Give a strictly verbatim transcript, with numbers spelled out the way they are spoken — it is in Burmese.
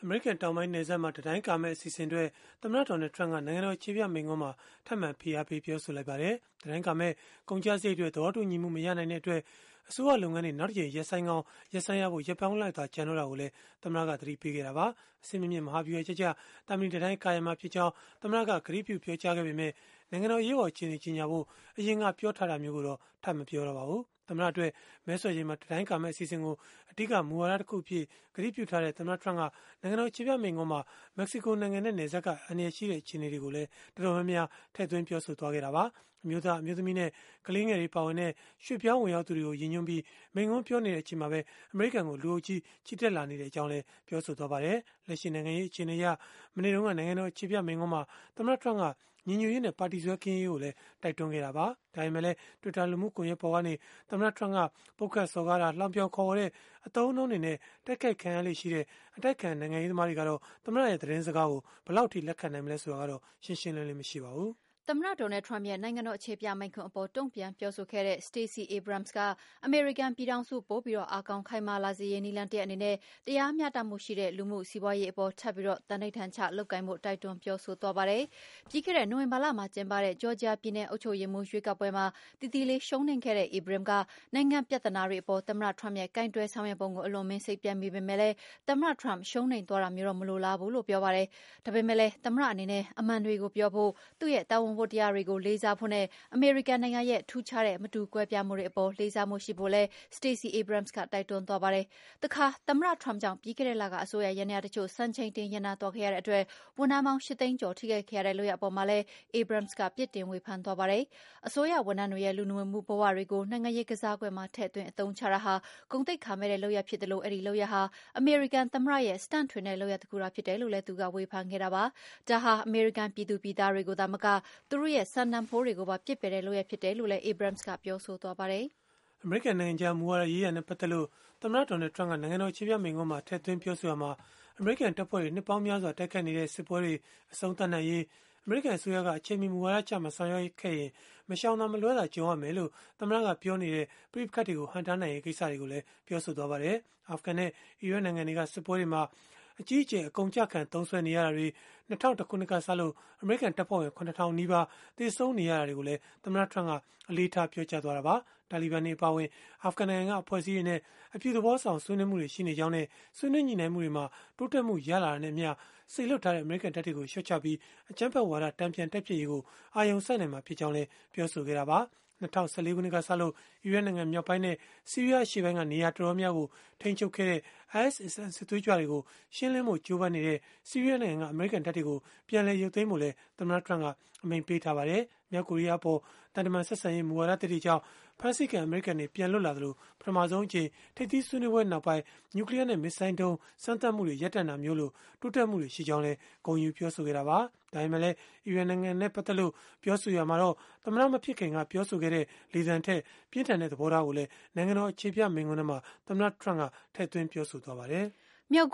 အမေရိကန်တောင်ပိုင်းနယ်စပ်မှာတံတိုင်းကာမယ့်အစီအစဉ်တွေသမ္မတဒေါ်နယ်ထရန့်ကနိုင်ငံတော်အခြေပြမိန့်ခွန်းမှာထပ်မံဖိအားပေးပြောဆိုလိုက်ပါတယ်။တံတိုင်းကာမယ့်ကုန်ကျစရိတ်တွေသဘောတူညီမှုမရနိုင်တဲ့အတွက်အစိုးရလုပ်ငန်းတွေနောက်တစ်ကြိမ်ရက်ဆိုင်ကောင်းရက်ဆိုင်ရဖို့ရပ်ပေါင်းလိုက်တာကြံတော့တာကိုလည်းသမ္မတကသတိပေးခဲ့တာပါ။အစင်းမြင့်မဟာဗျူဟာချက်ချတာမီတံတိုင်းကာရမှာဖြစ်ကြောင်းသမ္မတကကြေညာပြုပြောကြားခဲ့ပေမဲ့နိုင်ငံတော်ရေးပေါ်အခြေအနေကြီးညာဖို့အရင်ကပြောထားတာမျိုးကိုတော့ထပ်မပြောတော့ပါဘူး။သမ္မတအတွက်မဲဆွယ်ချိန်မှာတံတိုင်းကာမယ့်အစီအစဉ်ကိုအဓိကမူဝါဒတစ်ခုအဖြစ်ကြေညာပြုထားတဲ့သမ္မတထရန့်ကနိုင်ငံတော်အခြေပြမိန့်ခွန်းမှာမက္ကဆီကိုနိုင်ငံနဲ့နယ်စပ်ကအန္တရာယ်ရှိတဲ့အခြေအနေတွေကိုလည်းတော်တော်များများထည့်သွင်းပြောဆိုသွားခဲ့တာပါ။အမျိုးသားအမျိုးသမီးနဲ့ကလေးငယ်တွေပါဝင်တဲ့ရွှေ့ပြောင်းဝင်ရောက်သူတွေကိုရည်ညွှန်းပြီးမိန့်ခွန်းပြောနေတဲ့အချိန်မှာပဲအမေရိကန်ကိုလူအုပ်ကြီးချီတက်လာနေတဲ့အကြောင်းလည်းပြောဆိုသွားပါတယ်။လက်ရှိနိုင်ငံရေးအခြေအနေအရမနေ့တုန်းကနိုင်ငံတော်အခြေပြမိန့်ခွန်းမှာသမ္မတထရန့်ကညီညွတ်ရေးနဲ့ပါတီဆွဲကင်းရေးကိုလည်းတိုက်တွန်းခဲ့တာပါ။ဒါပေမဲ့လည်း Twitter လူမှုကွန်ရက်ပေါ်ကနေသမ္မတထရန့်ကပုတ်ခတ်စော်ကားတာလှောင်ပြောင်ခေါ်ဝေါ်တဲ့အသုံးအနှုန်းတွေနဲ့တိုက်ခိုက်ခံရလေ့ရှိတဲ့အတိုက်ခံနိုင်ငံရေးသမားတွေကတော့သမ္မတရဲ့သတင်းစကားကိုဘယ်လောက်ထိလက်ခံနိုင်မလဲဆိုတာကတော့ရှင်းရှင်းလင်းလင်းမရှိပါဘူး။သမ္မတဒေါ်နယ်ထရန့်ရဲ့နိုင်ငံတော်အခြေပြမိန့်ခွန်းအပေါ်တုံ့ပြန်ပြောဆိုခဲ့တဲ့ Stacey Abrams ကအမေရိကန်ပြည်ထောင်စုပိုပြီးအားကောင်းခိုင်မာလာစေရေးနည်းလမ်းတစ်ရပ်အနေနဲ့တရားမျှတမှုရှိတဲ့လူမှုစီးပွားရေးအပေါ်ထပ်ပြီးသန္နိဋ္ဌာန်ချလုပ်ကိုင်ဖို့တိုက်တွန်းပြောဆိုသွားပါတယ်။ပြီးခဲ့တဲ့နိုဝင်ဘာလမှာကျင်းပတဲ့ဂျော်ဂျီယာပြည်နယ်အုပ်ချုပ်ရေးမှူးရွေးကောက်ပွဲမှာတည်တည်လေးရှုံးနိမ့်ခဲ့တဲ့ Abrams ကနိုင်ငံပြဿနာတွေအပေါ်သမ္မတထရန့်ရဲ့ကိုင်တွယ်ဆောင်ရွက်ပုံကိုအလွန်မင်းစိတ်ပျက်မိပေမဲ့လည်းသမ္မတထရန့်ရှုံးနိမ့်သွားတာမျိုးတော့မလိုလားဘူးလို့ပြောပါတယ်။ဒါပေမဲ့လည်းသမ္မတအနေနဲ့အမှန်တွေကိုပြောဖို့သူ့ရဲ့တာဝန်ဝတ္တရားတွေကိုလေးစားဖို့နဲ့အမေရိကန်နိုင်ငံရဲ့ထူးခြားတဲ့မတူကွဲပြားမှုတွေအပေါ်လေးစားမှုရှိဖို့လဲ Stacey Abrams ကတိုက်တွန်းသွားပါတယ်။တခါသမ္မတထရန့်ကြောင့်ပြီးခဲ့တဲ့လကအစိုးရရန်ရာတချို့စံချိန်တင်ရပ်နားသွားခဲ့ရတဲ့အတွက်ဝန်ထမ်းပေါင်းရှစ်သိန်းကျော်ထိခိုက်ခဲ့ရတဲ့လုပ်ရပ်အပေါ်မှာလဲ Abrams ကပြစ်တင်ဝေဖန်သွားပါတယ်။အစိုးရဝန်ထမ်းတွေရဲ့လူနေမှုဘဝတွေကိုနိုင်ငံရေးကစားကွက်မှာထည့်သွင်းအသုံးချတာဟာဂုဏ်သိက္ခာမဲ့တဲ့လုပ်ရပ်ဖြစ်တယ်လို့အဲ့ဒီလုပ်ရပ်ဟာအမေရိကန်သမ္မတရဲ့စတန့်ထွင်တဲ့လုပ်ရပ်တစ်ခုသာဖြစ်တယ်လို့လဲသူကဝေဖန်ခဲ့တာပါ။ဒါဟာအမေရိကန်ပြည်သူပြည်သားတွေကိုသာမကသူတို့ရဲ့စံတန်ဖိုးတွေကိုပါပြစ်ပယ်တဲ့လုပ်ရပ်ဖြစ်တယ်လို့လည်း Abrams ကပြောဆိုသွားပါတယ်။အမေရိကန်နိုင်ငံခြားမူဝါဒရေးရာနဲ့ပတ်သက်လို့သမ္မတဒေါ်နယ်ထရန့်ကနိုင်ငံတော်အခြေပြမိန့်ခွန်းမှာထည့်သွင်းပြောဆိုရမှာအမေရိကန်တပ်ဖွဲ့တွေနှစ်ပေါင်းများစွာတိုက်ခိုက်နေတဲ့စစ်ပွဲတွေအဆုံးသတ်နိုင်ရေးအမေရိကန်အစိုးရကအချိန်မီမူဝါဒချမှဆောင်ရွက်ခဲ့ရင်မရှောင်သာမလွဲသာကြုံရမယ်လို့သမ္မတကပြောနေတဲ့ပြည်ပခတ်တွေကိုဟန်တားနိုင်ရေးကိစ္စတွေကိုလည်းပြောဆိုသွားပါတယ်။အာဖဂန်နဲ့အီရတ်နိုင်ငံတွေကစစ်ပွဲတွေမှာအကြီးအကျယ်အကုန်ကြခံသုံးဆွဲနေရတာတွေ၂၀၀၁ခုနှစ်ကစလို့အမေရိကန်တပ်ဖွဲ့ဝင်ခုနှစ်ထောင်နီးပါးသေဆုံးနေရတာတွေကိုလည်းသမ္မတထရန့်ကအလေးထားပြောကြားသွားတာပါ။တာလီဘန်တွေအပါအဝင်အာဖဂန်နိုင်ငံကအဖွဲ့အစည်းတွေနဲ့အပြုသဘောဆောင်ဆွေးနွေးမှုတွေရှိနေကြောင်းနဲ့ဆွေးနွေးညှိနှိုင်းမှုတွေမှာတိုးတက်မှုရလာတာနဲ့အမျှစေလွှတ်ထားတဲ့အမေရိကန်တပ်တွေကိုရှော့ချပြီးအကြမ်းဖက်ဝါဒတံပြန်တက်ဖြစ်ရေးကိုအာရုံစိုက်နိုင်မှာဖြစ်ကြောင်းလည်းပြောဆိုခဲ့တာပါ။၂၀၁၄ခုနှစ်ကစလို့အီရတ်နိုင်ငံမြောက်ပိုင်းနဲ့ဆီးရီးယားအရှေ့ပိုင်းကနေရာတော်တော်များကိုထိန်းချုပ်ခဲ့တဲ့ အိုင်အက်စ် အစ္စလာမ်စစ်သွေးကြွတွေကိုရှင်းလင်းဖို့ကြိုးပမ်းနေတဲ့ဆီးရီးယားနိုင်ငံကအမေရိကန်တပ်တွေကိုပြန်လည်ရုပ်သိမ်းဖို့လည်းသမ္မတထရန့်ကအမိန့်ပေးထားပါတယ်။မြောက်ကိုရီးယားပေါ်တန်တမန်ဆက်ဆံရေးမူဝါဒသစ်ကြောင့်ဖမ်းဆီးခံအမေရိကန်တွေပြန်လွတ်လာသလိုပထမဆုံးအကြိမ်ထိပ်သီးဆွေးနွေးပွဲနောက်ပိုင်းနျူကလ িয়ার နဲ့မစ်ဇိုင်းဒုံးစမ်းသပ်မှုတွေရပ်တန့်တာမျိုးလို့တိုးတက်မှုတွေရှိကြောင်းလည်းဂုဏ်ယူပြောဆိုခဲ့တာပါ။ဒါပေမဲ့လည်းအီရန်နိုင်ငံနဲ့ပတ်သက်လို့ပြောဆိုရမှာတော့သမ္မတမဖြစ်ခင်ကပြောဆိုခဲ့တဲ့လေသံထက်ပြင်းထန်တဲ့သဘောထားကိုလည်းနိုင်ငံတော်အခြေပြမိန့်ခွန်းထဲမှာသမ္မတထရန့်ကထည့်သွင်းပြောဆိုသွားပါတယ်။မြောက်